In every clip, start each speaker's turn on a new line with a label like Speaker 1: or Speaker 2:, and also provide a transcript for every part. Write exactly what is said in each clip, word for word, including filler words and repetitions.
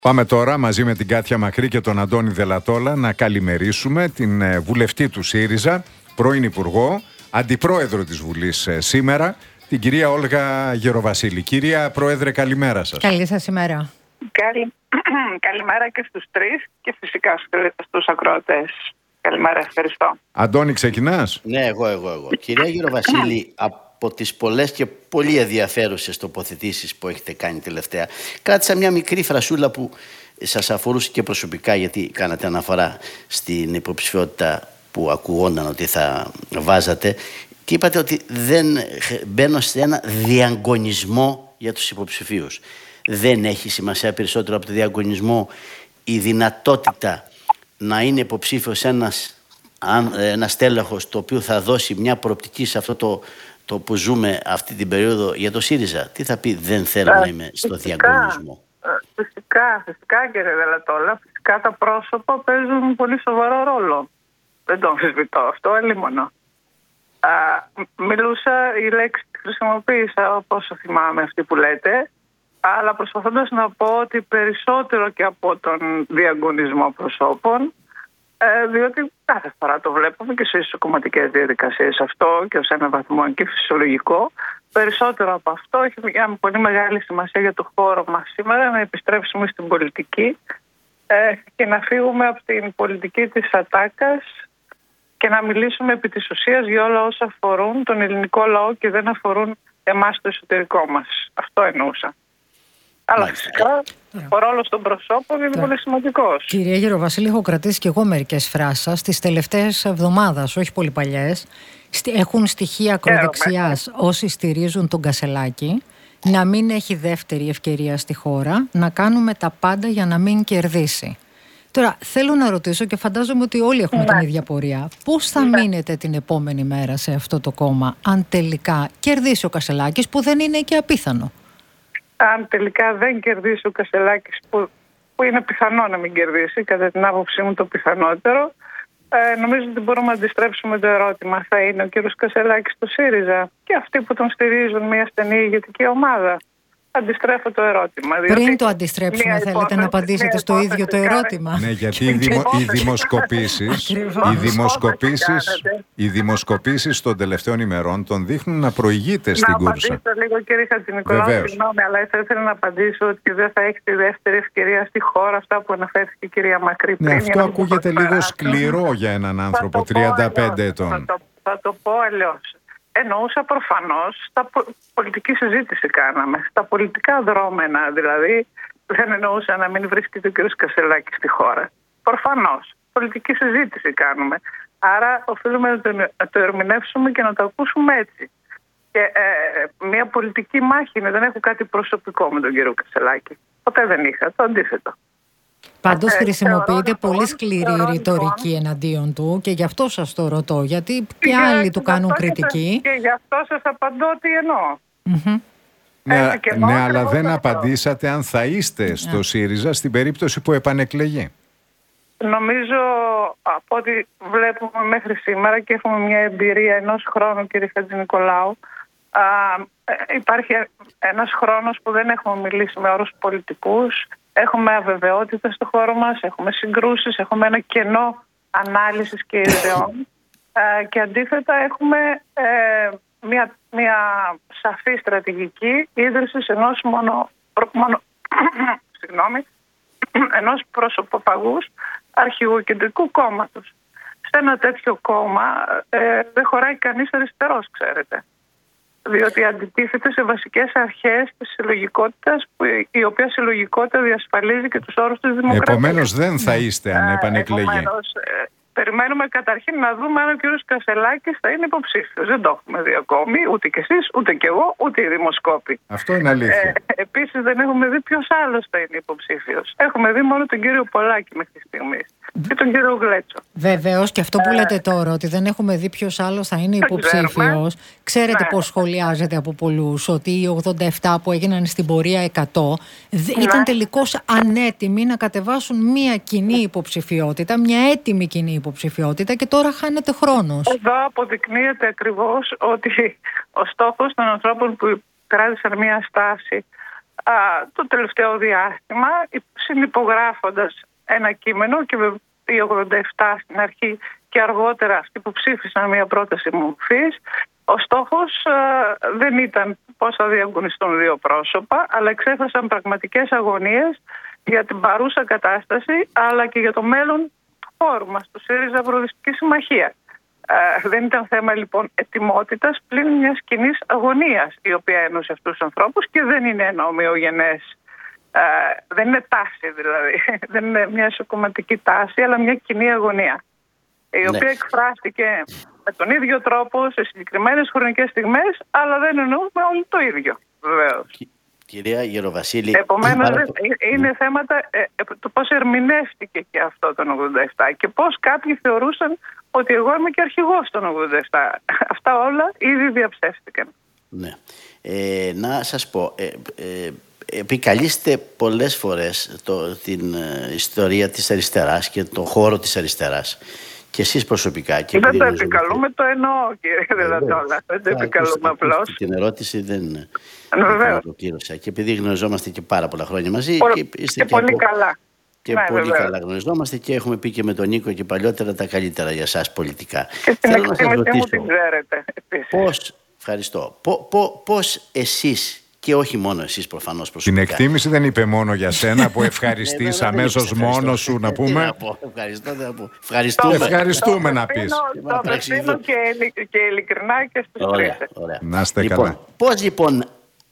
Speaker 1: Πάμε τώρα μαζί με την Κάτια Μακρύ και τον Αντώνη Δελατόλα να καλημερίσουμε την βουλευτή του ΣΥΡΙΖΑ, πρώην Υπουργό, Αντιπρόεδρο της Βουλής σήμερα, την κυρία Όλγα Γεροβασίλη. Κυρία Πρόεδρε, καλημέρα σας.
Speaker 2: Καλή σας ημέρα.
Speaker 3: Καλη... Καλημέρα και στους τρεις και φυσικά στους ακροατές. Καλημέρα, ευχαριστώ.
Speaker 1: Αντώνη, ξεκινάς?
Speaker 4: Ναι, εγώ, εγώ, εγώ. Κυρία Γεροβασίλη, από τις πολλές και πολύ ενδιαφέρουσες τοποθετήσεις που έχετε κάνει τελευταία, κράτησα μια μικρή φρασούλα που σας αφορούσε και προσωπικά, γιατί κάνατε αναφορά στην υποψηφιότητα που ακουγόνταν ότι θα βάζατε και είπατε ότι δεν μπαίνω σε ένα διαγωνισμό για τους υποψηφίους. Δεν έχει σημασία περισσότερο από το διαγωνισμό η δυνατότητα να είναι υποψήφιος ένας, ένας τέλεχος το οποίο θα δώσει μια προοπτική σε αυτό το, το που ζούμε αυτή την περίοδο για το ΣΥΡΙΖΑ? Τι θα πει δεν θέλω να είμαι στο διαγωνισμό?
Speaker 3: Φυσικά, φυσικά κύριε Δελατόλα, φυσικά τα πρόσωπα παίζουν πολύ σοβαρό ρόλο. Δεν το αμφισβητώ αυτό, ελίμωνα. Μιλούσα, η λέξη τη χρησιμοποίησα όπως θυμάμαι αυτή που λέτε, αλλά προσπαθώντας να πω ότι περισσότερο και από τον διαγωνισμό προσώπων, ε, διότι κάθε φορά το βλέπουμε και στις κομματικές διαδικασίες αυτό και ως ένα βαθμό και φυσιολογικό, περισσότερο από αυτό έχει μια πολύ μεγάλη σημασία για το χώρο μας σήμερα να επιστρέψουμε στην πολιτική ε, και να φύγουμε από την πολιτική της ατάκας και να μιλήσουμε επί της ουσίας για όλα όσα αφορούν τον ελληνικό λαό και δεν αφορούν εμάς το εσωτερικό μας. Αυτό εννοούσα. Αλλά φυσικά ο ρόλος των προσώπων είναι πολύ σημαντικός.
Speaker 2: Κυρία Γεροβασίλη, έχω κρατήσει και εγώ μερικές φράσεις σας τις τελευταίες εβδομάδες, όχι πολύ παλιές. Έχουν στοιχεία ακροδεξιάς όσοι στηρίζουν τον Κασσελάκη, να μην έχει δεύτερη ευκαιρία στη χώρα, να κάνουμε τα πάντα για να μην κερδίσει. Τώρα θέλω να ρωτήσω, και φαντάζομαι ότι όλοι έχουμε ναι. την ίδια πορεία, πώς θα ναι. μείνετε την επόμενη μέρα σε αυτό το κόμμα αν τελικά κερδίσει ο Κασσελάκης, που δεν είναι και απίθανο?
Speaker 3: Αν τελικά δεν κερδίσει ο Κασσελάκης, που, που είναι πιθανό να μην κερδίσει, κατά την άποψή μου το πιθανότερο, ε, νομίζω ότι μπορούμε να αντιστρέψουμε το ερώτημα. Θα είναι ο κύριος Κασσελάκης στο ΣΥΡΙΖΑ και αυτοί που τον στηρίζουν μια στενή ηγετική ομάδα? Αντιστρέφω το ερώτημα.
Speaker 2: Πριν το αντιστρέψουμε, θέλετε υπόθεση, να απαντήσετε στο ίδιο το ερώτημα?
Speaker 1: Ναι, γιατί οι, δημο, οι δημοσκοπήσεις οι δημοσκοπήσεις, οι δημοσκοπήσεις των τελευταίων ημερών τον δείχνουν να προηγείται στην κούρσα.
Speaker 3: Να απαντήσω λίγο, κύριε Χατζηνικολάου, συγγνώμη, αλλά θα ήθελα να απαντήσω ότι δεν θα έχει τη δεύτερη ευκαιρία στη χώρα, αυτά που αναφέρθηκε η κυρία Μακρύ πριν.
Speaker 1: Ναι, αυτό ακούγεται λίγο σκληρό για έναν άνθρωπο τριάντα πέντε ετών.
Speaker 3: Θα το, θα το πω αλλιώς. Εννοούσα προφανώς, στα πολιτική συζήτηση κάναμε, στα πολιτικά δρόμενα δηλαδή, δεν εννοούσα να μην βρίσκεται ο κ. Κασσελάκης στη χώρα. Προφανώς, πολιτική συζήτηση κάνουμε. Άρα οφείλουμε να το, να το ερμηνεύσουμε και να το ακούσουμε έτσι. Και ε, μια πολιτική μάχη είναι, δεν έχω κάτι προσωπικό με τον κ. Κασσελάκη. Ποτέ δεν είχα, το αντίθετο.
Speaker 2: Πάντως χρησιμοποιείται πολύ σκληρή ρητορική εναντίον του και γι' αυτό σας το ρωτώ, γιατί και άλλοι του κάνουν κριτική.
Speaker 3: Και γι' αυτό σας απαντώ τι εννοώ.
Speaker 1: Mm-hmm. Ναι, ναι, αλλά δεν απαντήσατε αν θα είστε στο yeah. ΣΥΡΙΖΑ στην περίπτωση που επανεκλεγεί.
Speaker 3: Νομίζω από ό,τι βλέπουμε μέχρι σήμερα και έχουμε μια εμπειρία ενός χρόνου, κύριε Χατζηνικολάου, α, υπάρχει ένας χρόνος που δεν έχουμε μιλήσει με όρους πολιτικούς. Έχουμε αβεβαιότητα στο χώρο μας, έχουμε συγκρούσεις, έχουμε ένα κενό ανάλυσης και ιδεών ε, και αντίθετα έχουμε ε, μια, μια σαφή στρατηγική ίδρυσης ενός, μονο, μονο, συγγνώμη, ενός προσωποπαγούς αρχηγοκεντρικού κόμματος. Σε ένα τέτοιο κόμμα ε, δεν χωράει κανείς αριστερός, ξέρετε. Διότι αντιτίθεται σε βασικές αρχές της συλλογικότητας, που η οποία συλλογικότητα διασφαλίζει και τους όρους της δημοκρατίας.
Speaker 1: Επομένως δεν θα είστε αν επανεκλεγεί.
Speaker 3: Επομένως, ε, περιμένουμε καταρχήν να δούμε αν ο κ. Κασσελάκης θα είναι υποψήφιος. Δεν το έχουμε δει ακόμη, ούτε κι εσείς, ούτε κι εγώ, ούτε οι δημοσκόποι.
Speaker 1: Αυτό είναι αλήθεια. Ε,
Speaker 3: επίσης δεν έχουμε δει ποιος άλλος θα είναι υποψήφιος. Έχουμε δει μόνο τον κύριο Πολάκη μέχρι στιγμής και τον κύριο Γλέτσο.
Speaker 2: Βεβαίως, και αυτό που λέτε τώρα, ότι δεν έχουμε δει ποιος άλλος θα είναι υποψήφιος. Ξέρετε ναι. πώς σχολιάζεται από πολλούς, ότι οι ογδόντα επτά που έγιναν στην πορεία εκατό ναι. ήταν τελικώς ανέτοιμοι να κατεβάσουν μια κοινή υποψηφιότητα, μια έτοιμη κοινή υποψηφιότητα και τώρα χάνεται χρόνος.
Speaker 3: Εδώ αποδεικνύεται ακριβώς ότι ο στόχος των ανθρώπων που κράτησαν μια στάση Α, το τελευταίο διάστημα, συνυπογράφοντας ένα κείμενο και οι ογδόντα επτά στην αρχή και αργότερα αυτοί που ψήφισαν μια πρόταση μορφής, ο στόχος α, δεν ήταν πώς θα διαγωνιστούν δύο πρόσωπα, αλλά εξέφρασαν πραγματικές αγωνίες για την παρούσα κατάσταση, αλλά και για το μέλλον του χώρου μας, του ΣΥΡΙΖΑ Προοδευτική Συμμαχία. Ε, δεν ήταν θέμα λοιπόν ετοιμότητας, πλην μιας κοινής αγωνίας η οποία ένωσε αυτούς τους ανθρώπους και δεν είναι ένα ομοιογενές, ε, δεν είναι τάση δηλαδή, δεν είναι μια ισοκομματική τάση, αλλά μια κοινή αγωνία, η οποία ναι. εκφράστηκε με τον ίδιο τρόπο σε συγκεκριμένες χρονικές στιγμές, αλλά δεν εννοούμε όλοι το ίδιο βεβαίως.
Speaker 4: Κυρία Γεροβασίλη,
Speaker 3: επομένως
Speaker 4: πάρα...
Speaker 3: είναι ναι. θέματα ε, το πώς ερμηνεύτηκε και αυτό τον ογδόντα επτά και πώς κάποιοι θεωρούσαν ότι εγώ είμαι και αρχηγός των ογδόντα επτά. Αυτά όλα ήδη διαψεύστηκαν.
Speaker 4: Ναι. Ε, να σας πω, ε, ε, επικαλείστε πολλές φορές το, την ε, ιστορία της αριστεράς και τον χώρο της αριστεράς. Και εσείς προσωπικά. Και
Speaker 3: δεν το επικαλούμε, το εννοώ, κύριε Δελατόλα. Δεν το επικαλούμε απλώς.
Speaker 4: Την ερώτηση δεν ολοκλήρωσα. Και επειδή γνωριζόμαστε και πάρα πολλά χρόνια μαζί.
Speaker 3: Πο,
Speaker 4: και είστε
Speaker 3: και, και πολύ
Speaker 4: από...
Speaker 3: καλά.
Speaker 4: Και ναι, πολύ βέβαια. Καλά γνωριζόμαστε και έχουμε πει και με τον Νίκο και παλιότερα τα καλύτερα για εσάς πολιτικά.
Speaker 3: Και την εκτίμηση μου την ξέρετε.
Speaker 4: Πώς, ευχαριστώ. Πό, πό, πώς εσείς, και όχι μόνο εσείς προφανώς προσωπικά.
Speaker 1: Την εκτίμηση δεν είπε μόνο για σένα που ευχαριστείς αμέσως μόνος σου να πούμε.
Speaker 4: Ευχαριστώ, δεν πω. Ευχαριστούμε.
Speaker 1: Ευχαριστούμε να πεις.
Speaker 3: Το απευθύνω και ειλικρινά και στους τρεις.
Speaker 1: Να είστε καλά.
Speaker 4: Πώς λοιπόν,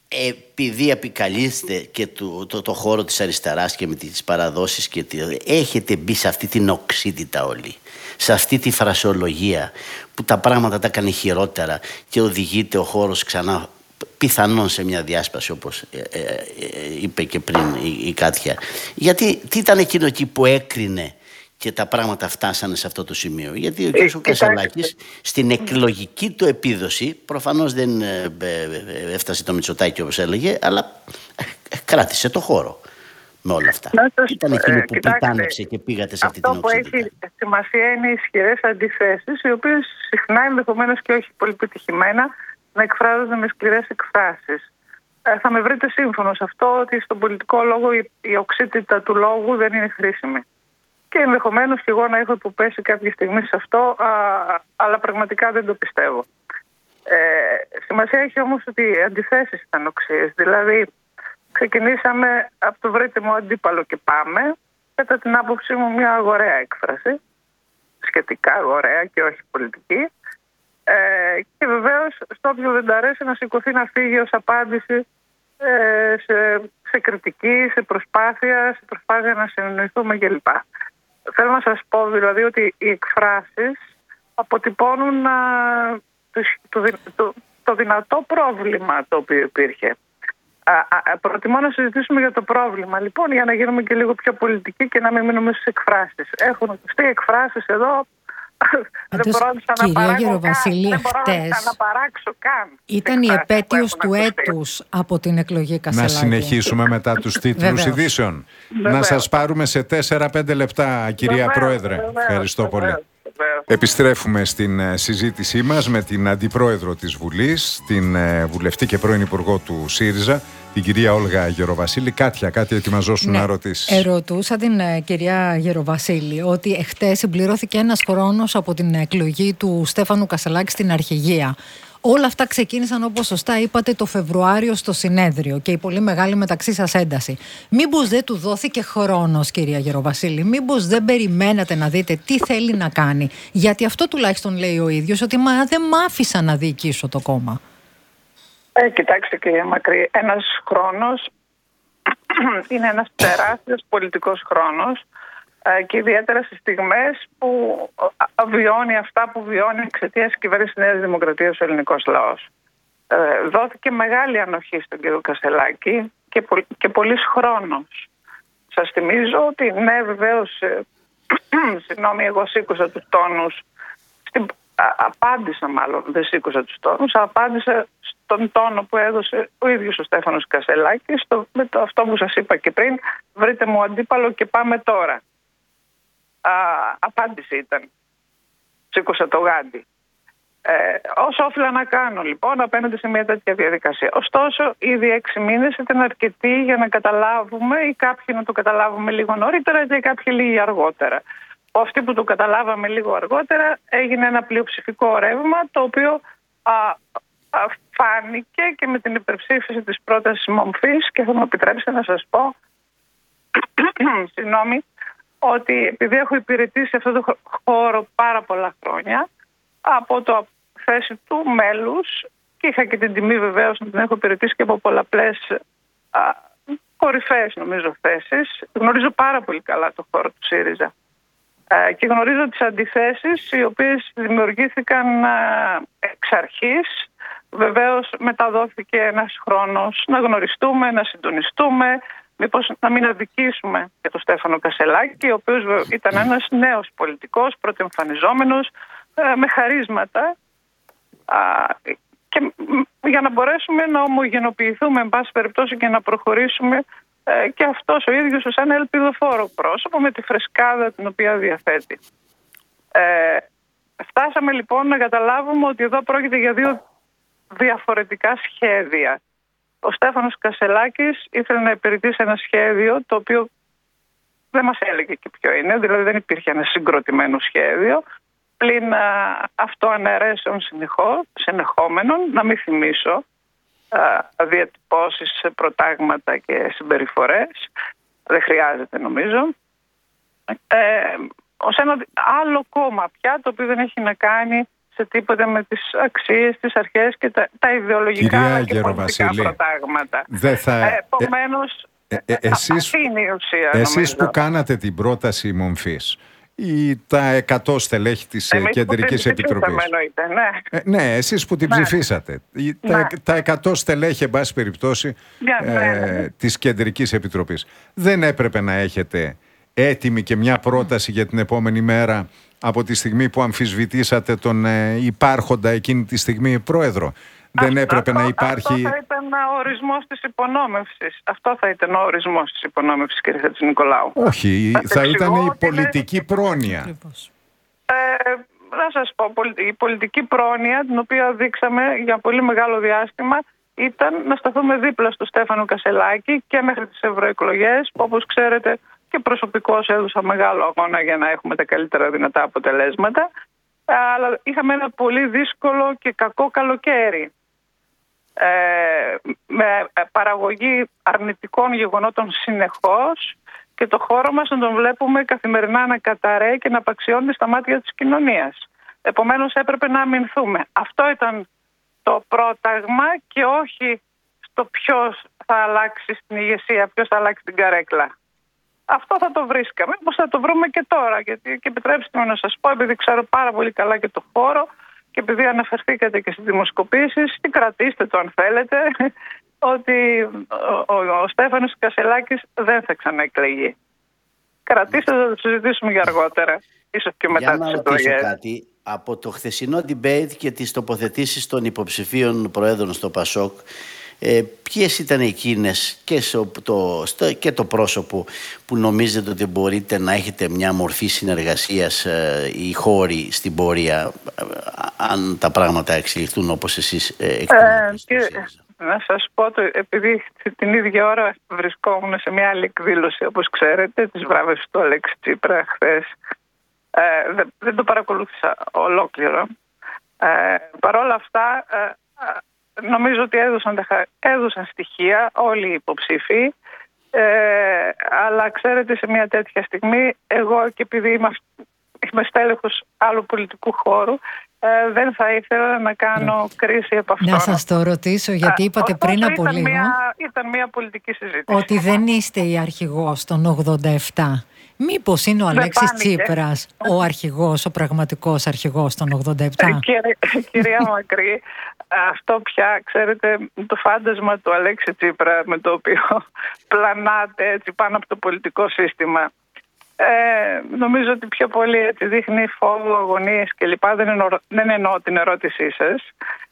Speaker 4: επειδή επικαλείστε και το, το, το χώρο της αριστεράς και με τις παραδόσεις και έχετε μπει σε αυτή την οξύτητα όλοι, σε αυτή τη φρασιολογία που τα πράγματα τα κάνει χειρότερα και οδηγείται ο χώρος ξανά πιθανόν σε μια διάσπαση, όπως ε, ε, ε, είπε και πριν η, η Κάτια. Γιατί τι ήταν εκείνο εκεί που έκρινε και τα πράγματα φτάσανε σε αυτό το σημείο? Γιατί ο κ. Κασελάκης στην εκλογική του επίδοση προφανώς δεν ε, ε, έφτασε το Μητσοτάκη όπως έλεγε, αλλά ε, κράτησε το χώρο με όλα αυτά. Τι ήταν εκείνο ε, που πιτάνεψε και πήγατε σε αυτή την οξύτητα?
Speaker 3: Αυτό που έχει σημασία είναι οι ισχυρές αντιθέσεις, οι οποίες συχνά ενδεχομένως και όχι πολύ πετυχημένα να εκφράζονται με σκληρές εκφράσεις. Ε, θα με βρείτε σύμφωνο σε αυτό ότι στον πολιτικό λόγο η, η οξύτητα του λόγου δεν είναι χρήσιμη. Και ενδεχομένως και εγώ να έχω υποπέσει κάποια στιγμή σε αυτό, α, αλλά πραγματικά δεν το πιστεύω. Ε, σημασία έχει όμως ότι οι αντιθέσεις ήταν οξύες. Δηλαδή, ξεκινήσαμε από το βρείτε μου αντίπαλο και πάμε, κατά την άποψή μου μια αγοραία έκφραση, σχετικά αγοραία και όχι πολιτική. Ε, και βεβαίως στο όποιο δεν τα αρέσει να σηκωθεί να φύγει ως απάντηση ε, σε, σε κριτική, σε προσπάθεια, σε προσπάθεια να συνεννοηθούμε κλπ. Θέλω να σας πω δηλαδή ότι οι εκφράσεις αποτυπώνουν α, το, το, το, το δυνατό πρόβλημα το οποίο υπήρχε. Α, α, προτιμώ να συζητήσουμε για το πρόβλημα λοιπόν, για να γίνουμε και λίγο πιο πολιτικοί και να μην μείνουμε στις εκφράσεις. Έχουν ακουστεί εκφράσεις εδώ. Δεν μπορώ να παράξω καν.
Speaker 2: Ήταν η επέτειος του έτους από την εκλογή Κασελάκη.
Speaker 1: Να συνεχίσουμε μετά τους τίτλους ειδήσεων. Να σας πάρουμε σε τέσσερα πέντε λεπτά, κυρία Βεβαίως, Πρόεδρε.
Speaker 3: Βεβαίως,
Speaker 1: Ευχαριστώ
Speaker 3: Βεβαίως,
Speaker 1: πολύ.
Speaker 3: Βεβαίως.
Speaker 1: Επιστρέφουμε στην συζήτησή μας με την Αντιπρόεδρο της Βουλής, την βουλευτή και πρώην Υπουργό του ΣΥΡΙΖΑ, την κυρία Όλγα Γεροβασίλη. Κάτια, κάτι ετοιμαζόσουν ναι, να ρωτήσεις.
Speaker 2: Ερωτούσα την ε, κυρία Γεροβασίλη ότι εχθές συμπληρώθηκε ένας χρόνος από την εκλογή του Στέφανου Κασελάκη στην αρχηγία. Όλα αυτά ξεκίνησαν, όπως σωστά είπατε, το Φεβρουάριο στο συνέδριο και η πολύ μεγάλη μεταξύ σας ένταση. Μήπως δεν του δόθηκε χρόνος, κυρία Γεροβασίλη? Μήπως δεν περιμένατε να δείτε τι θέλει να κάνει? Γιατί αυτό τουλάχιστον λέει ο ίδιος, ότι μα δεν μ' άφησα να διοικήσω το κόμμα.
Speaker 3: Ε, κοιτάξτε κυρία Μακρύ, ένας χρόνος είναι ένας τεράστιος πολιτικός χρόνος ε, και ιδιαίτερα στις στιγμές που βιώνει αυτά που βιώνει εξαιτίας της κυβέρνησης Νέας Δημοκρατίας ο ελληνικός λαός. Ε, δόθηκε μεγάλη ανοχή στον κύριο Κασελάκη και, πο, και πολύς χρόνος. Σας θυμίζω ότι ναι, βεβαίως, ε, συγγνώμη, εγώ σήκωσα τους τόνους, στην, α, απάντησα μάλλον, δεν σήκωσα τους τόνους, απάντησα τον τόνο που έδωσε ο ίδιος ο Στέφανος Κασελάκης, στο, με το αυτό που σας είπα και πριν, βρείτε μου αντίπαλο και πάμε τώρα. Α, απάντηση ήταν. Σήκωσα το γάντι. Ε, όσο όφιλα να κάνω λοιπόν απέναντι σε μια τέτοια διαδικασία. Ωστόσο, ήδη έξι μήνες ήταν αρκετοί για να καταλάβουμε, ή κάποιοι να το καταλάβουμε λίγο νωρίτερα και κάποιοι λίγο αργότερα. Αυτοί που το καταλάβαμε λίγο αργότερα, έγινε ένα πλειοψηφικό ρεύμα, το οποίο α, α, φάνηκε και με την υπερψήφιση της πρότασης μομφής, και θα μου επιτρέψετε να σας πω συγγνώμη, ότι επειδή έχω υπηρετήσει αυτό το χώρο πάρα πολλά χρόνια, από το θέση του μέλους, και είχα και την τιμή βεβαίως να την έχω υπηρετήσει και από πολλαπλές α, κορυφαίες νομίζω θέσεις, γνωρίζω πάρα πολύ καλά το χώρο του ΣΥΡΙΖΑ ε, και γνωρίζω τις αντιθέσεις οι οποίες δημιουργήθηκαν α, εξ αρχής. Βεβαίως μεταδόθηκε ένας χρόνος να γνωριστούμε, να συντονιστούμε, μήπως να μην αδικήσουμε και τον Στέφανο Κασελάκη, ο οποίος ήταν ένας νέος πολιτικός, πρωτοεμφανιζόμενος, με χαρίσματα, και για να μπορέσουμε να ομογενοποιηθούμε εν πάση περιπτώσει και να προχωρήσουμε και αυτός ο ίδιος ως ένα ελπιδοφόρο πρόσωπο με τη φρεσκάδα την οποία διαθέτει. Ε, φτάσαμε λοιπόν να καταλάβουμε ότι εδώ πρόκειται για δύο διαφορετικά σχέδια. Ο Στέφανος Κασελάκης ήθελε να υπηρετήσει ένα σχέδιο το οποίο δεν μας έλεγε και ποιο είναι, δηλαδή δεν υπήρχε ένα συγκροτημένο σχέδιο, πλην αυτοαναιρέσεων συνεχόμενων, να μην θυμίσω α, διατυπώσεις, προτάγματα και συμπεριφορές, δεν χρειάζεται νομίζω, ε, ως ένα άλλο κόμμα πια, το οποίο δεν έχει να κάνει σε τίποτα με τις αξίες, τις αρχές και τα, τα ιδεολογικά αλλά και πολιτικά προτάγματα.
Speaker 1: Θα...
Speaker 3: Ε, επομένως,
Speaker 1: ε, ε, ε, εσείς,
Speaker 3: αυτή είναι η ουσία.
Speaker 1: Εσείς
Speaker 3: νομίζω.
Speaker 1: που κάνατε την πρόταση μομφής, ή τα εκατό στελέχη της Εμείς Κεντρικής Επιτροπής.
Speaker 3: Ναι.
Speaker 1: Ε, ναι, εσείς που την ναι. ψηφίσατε. Ναι. Τα, τα εκατό στελέχη, εν πάση περιπτώσει, yeah, ε, ναι, ναι. της Κεντρικής Επιτροπής. Δεν έπρεπε να έχετε έτοιμη και μια πρόταση για την επόμενη μέρα από τη στιγμή που αμφισβητήσατε τον ε, υπάρχοντα εκείνη τη στιγμή πρόεδρο? Δεν αυτό, έπρεπε να υπάρχει...
Speaker 3: Αυτό θα ήταν ο ορισμός της υπονόμευσης. Αυτό θα ήταν ο ορισμός της υπονόμευσης, κύριε Χατζηνικολάου.
Speaker 1: Όχι, θα, θα ήταν η πολιτική είναι... πρόνοια.
Speaker 3: Ε, να σας πω, η πολιτική πρόνοια, την οποία δείξαμε για πολύ μεγάλο διάστημα, ήταν να σταθούμε δίπλα στο Στέφανο Κασελάκη και μέχρι τις ευρωεκλογές, που όπως ξέρετε και προσωπικώς έδωσα μεγάλο αγώνα για να έχουμε τα καλύτερα δυνατά αποτελέσματα. Αλλά είχαμε ένα πολύ δύσκολο και κακό καλοκαίρι. Ε, με παραγωγή αρνητικών γεγονότων συνεχώς και το χώρο μας να τον βλέπουμε καθημερινά να καταραίει και να απαξιώνεται στα μάτια της κοινωνίας. Επομένως έπρεπε να αμυνθούμε. Αυτό ήταν το πρόταγμα και όχι στο ποιος θα αλλάξει στην ηγεσία, ποιος θα αλλάξει την καρέκλα. Αυτό θα το βρίσκαμε, όπως θα το βρούμε και τώρα. Γιατί, και επιτρέψτε μου να σας πω, επειδή ξέρω πάρα πολύ καλά και το χώρο και επειδή αναφερθήκατε και στις δημοσκοπήσεις, και κρατήστε το αν θέλετε, ότι ο, ο, ο Στέφανος Κασελάκης δεν θα ξαναεκλεγεί. Κρατήστε το, θα το συζητήσουμε για αργότερα, ίσως και μετά τις εκλογές.
Speaker 4: Για να ρωτήσω κάτι, από το χθεσινό debate και τις τοποθετήσεις των υποψηφίων προέδρων στο Πασόκ, Ε, ποιες ήταν εκείνες και, το, στο, και το πρόσωπο που νομίζετε ότι μπορείτε να έχετε μια μορφή συνεργασίας ε, οι χώροι στην πορεία, ε, αν τα πράγματα εξελιχθούν όπως εσείς ε, εκτιμάτε?
Speaker 3: Ε, να σας πω, το, επειδή την ίδια ώρα βρισκόμουν σε μια άλλη εκδήλωση, όπως ξέρετε, της βράβευσης του Αλέξη Τσίπρα χθες, ε, δεν, δεν το παρακολούθησα ολόκληρο. Ε, Παρ' όλα αυτά, ε, νομίζω ότι έδωσαν, έδωσαν στοιχεία όλοι οι υποψήφοι, ε, αλλά ξέρετε, σε μια τέτοια στιγμή, εγώ και επειδή είμαι, είμαι στέλεχος άλλου πολιτικού χώρου, ε, δεν θα ήθελα να κάνω κρίση από αυτό.
Speaker 2: Να σας το ρωτήσω, γιατί είπατε πριν
Speaker 3: ήταν
Speaker 2: από λίγο
Speaker 3: μια, ήταν μια πολιτική συζήτηση.
Speaker 2: Ότι δεν είστε η αρχηγός των ογδόντα επτά. Μήπως είναι ο Αλέξης Τσίπρας ο αρχηγός, ο πραγματικός αρχηγός των ογδόντα επτά?
Speaker 3: Κύριε, κυρία Μακρύ, αυτό πια, ξέρετε, το φάντασμα του Αλέξη Τσίπρα με το οποίο πλανάτε έτσι πάνω από το πολιτικό σύστημα, ε, νομίζω ότι πιο πολύ έτσι δείχνει φόβο, αγωνίες κλπ. Δεν, εννοώ, δεν εννοώ την ερώτησή σας.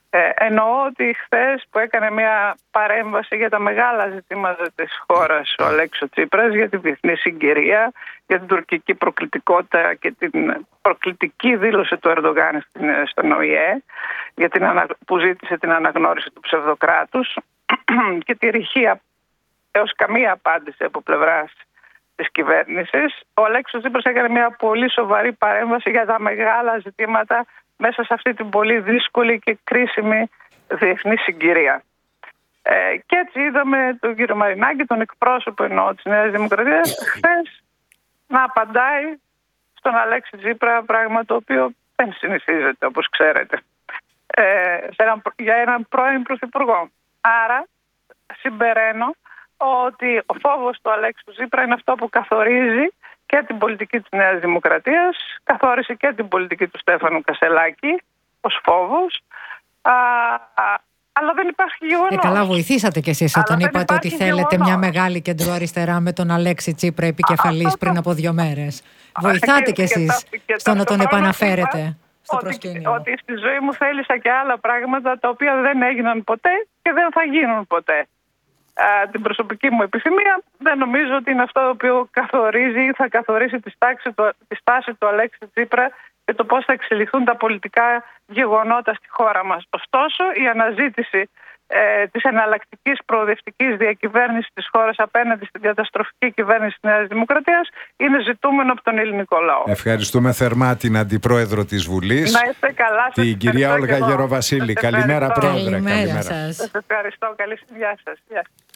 Speaker 3: Ε, εννοώ ότι χθες που έκανε μια παρέμβαση για τα μεγάλα ζητήματα της χώρας ο Αλέξης Τσίπρας, για τη διεθνή συγκυρία, για την τουρκική προκλητικότητα και την προκλητική δήλωση του Ερντογάν στον Ο Η Ε, για την ανα... που ζήτησε την αναγνώριση του ψευδοκράτους και τη ρηχεία έως καμία απάντηση από πλευράς της κυβέρνησης. Ο Αλέξης Τσίπρας έκανε μια πολύ σοβαρή παρέμβαση για τα μεγάλα ζητήματα μέσα σε αυτή την πολύ δύσκολη και κρίσιμη διεθνή συγκυρία. Ε, και έτσι είδαμε τον κύριο Μαρινάκη, τον εκπρόσωπο εννοώ της Νέας Δημοκρατίας, χθες να απαντάει στον Αλέξη Τσίπρα, πράγμα το οποίο δεν συνηθίζεται, όπως ξέρετε, ε, σε έναν, για έναν πρώην πρωθυπουργό. Άρα συμπεραίνω ότι ο φόβος του Αλέξη Τσίπρα είναι αυτό που καθορίζει και την πολιτική της Νέας Δημοκρατίας, καθόρισε και την πολιτική του Στέφανου Κασελάκη ως φόβος, α, α, αλλά δεν υπάρχει γεγονός.
Speaker 2: Ε, καλά, βοηθήσατε κι εσείς όταν είπατε ότι θέλετε γεγονός. Μια μεγάλη κεντροαριστερά με τον Αλέξη Τσίπρα επικεφαλής πριν από δύο μέρες. Βοηθάτε κι εσείς στο να τον επαναφέρετε στο
Speaker 3: ότι,
Speaker 2: προσκήνιο.
Speaker 3: Ότι στη ζωή μου θέλησα και άλλα πράγματα τα οποία δεν έγιναν ποτέ και δεν θα γίνουν ποτέ. Uh, την προσωπική μου επιθυμία δεν νομίζω ότι είναι αυτό το οποίο καθορίζει ή θα καθορίσει τη στάση του, τη στάση του Αλέξη Τσίπρα και το πώς θα εξελιχθούν τα πολιτικά γεγονότα στη χώρα μας. Ωστόσο, η αναζήτηση ε, της εναλλακτικής προοδευτικής διακυβέρνησης της χώρας απέναντι στην καταστροφική κυβέρνηση της Νέας Δημοκρατίας είναι ζητούμενο από τον ελληνικό λαό.
Speaker 1: Ευχαριστούμε θερμά την Αντιπρόεδρο της Βουλής,
Speaker 3: να είστε καλά,
Speaker 1: την κυρία Όλγα Γεροβασίλη. Καλημέρα, Πρόεδρε.
Speaker 2: Καλημέρα σας.
Speaker 3: Σας ευχαριστώ. Καλή συνδυάση σας.